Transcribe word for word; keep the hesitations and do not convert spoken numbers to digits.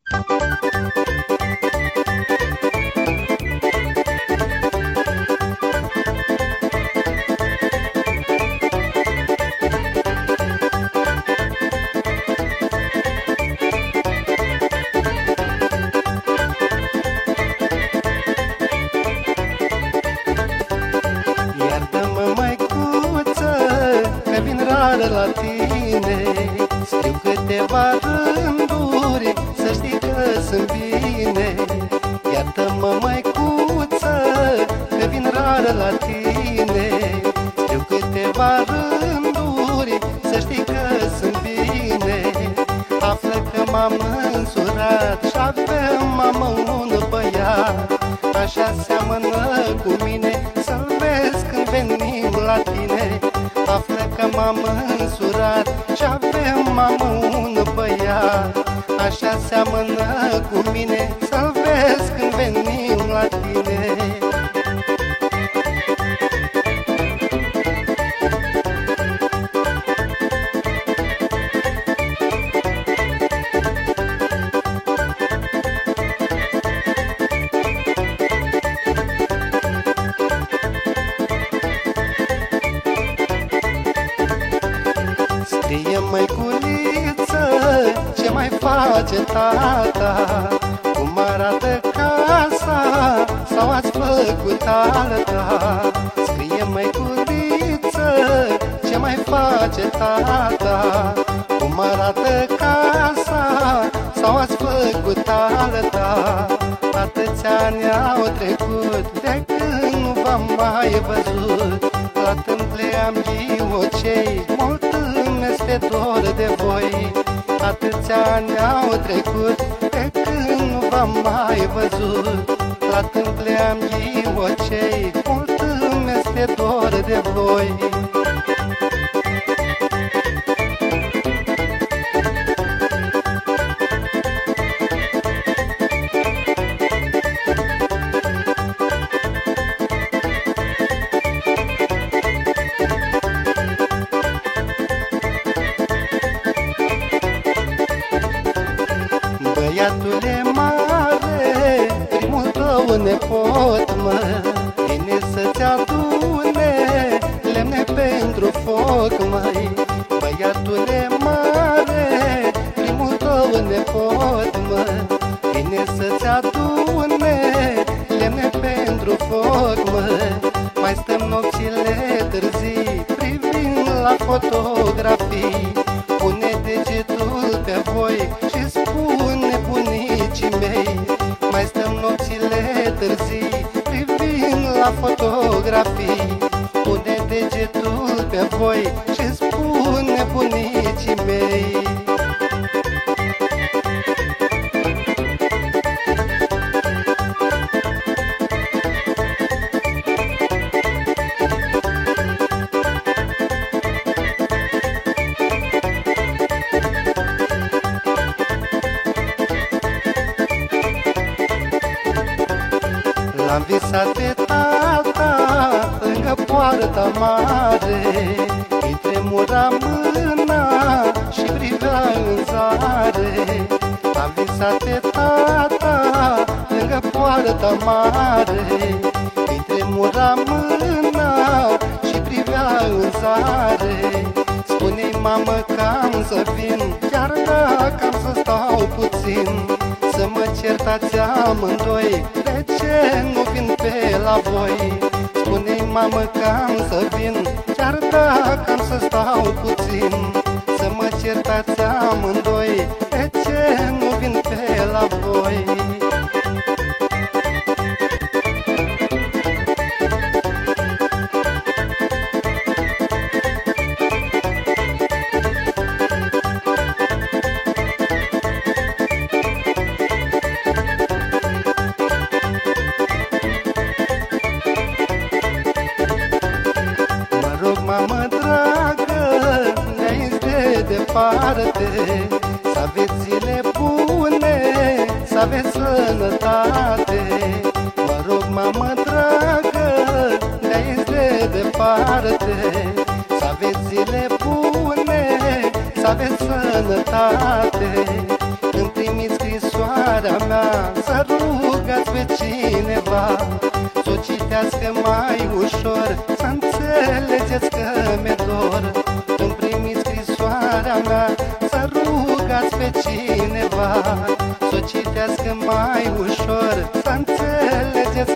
La tine scriu câteva rânduri, să știi că sunt bine. Iartă-mă, măicuță, că vin rar la tine. Scriu câteva rânduri, să știi că sunt bine. Află că m-am însurat și avem mamă un băiat. Așa seamănă cu mine, să-l vezi când venim la tine. Află că m-am însurat și avem mamă un băiat. Așa seamănă cu mine, să-l vezi când venim la tine. Scrie, măiculiță, ce mai face tata? Cum arată casa sau ați făcut alta? Scrie, măiculiță, ce mai face tata? Cum arată casa sau ați făcut alta? Atâția ani au trecut de când nu v-am mai văzut. La tâmple am ghiocei, mult îmi este dor de voi. Atâția ani au trecut de când nu v-am mai văzut. La tâmple am ghiocei, mult îmi este dor de voi. Băiatule mare, primul tău nepot, mă, vine să-ți adune lemne pentru foc, măi. Băiatule mare, primul tău nepot, mă, vine să-ți adune lemne pentru foc, mă. Mai stăm nopțile târzii, privind la fotografii. Pune degetul pe voi și spune bunicii mei. Mai stăm nopțile târzii, privind la fotografii. Pune degetul pe voi și spune bunicii mei. L-am visat pe tata lângă poarta mare. Îi tremura mâna și privea în zare. L-am visat pe tata lângă poarta mare. Îi tremura mâna și privea în zare. Spune-i, mamă, că am să vin, chiar dacă am să stau puțin. Să mă certați amândoi, de ce nu vin pe la voi? Spune-i, mamă, că am să vin, chiar dacă am să stau puțin. Să mă certați amândoi, de ce nu vin pe la voi? Mamă dragă, ne-ai de departe, să aveți zile bune, să aveți sănătate. Mă rog, mamă dragă, ne-ai de departe, să aveți zile bune, să aveți sănătate. Îmi primiți scrisoare scrisoarea mea, să rugați pe cineva să o citească mai ușor, să înțelegeți că mi-e dor. Când primiți scrisoarea mea, să rugați pe cineva să o citească mai ușor, să înțelegeți